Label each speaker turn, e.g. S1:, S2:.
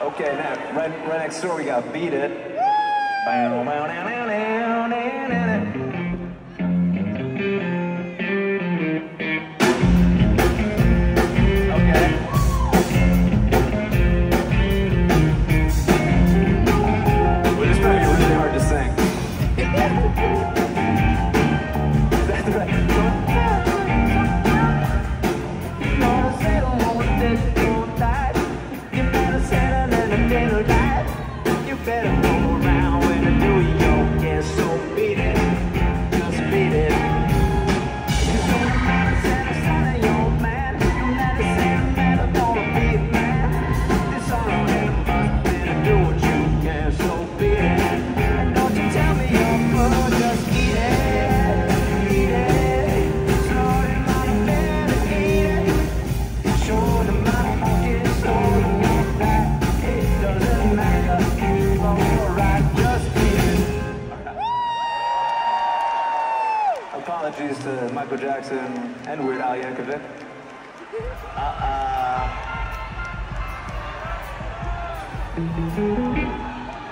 S1: Okay, now, right next door we got Beat It. Apologies to Michael Jackson and Weird Al Yankovic. Uh-uh.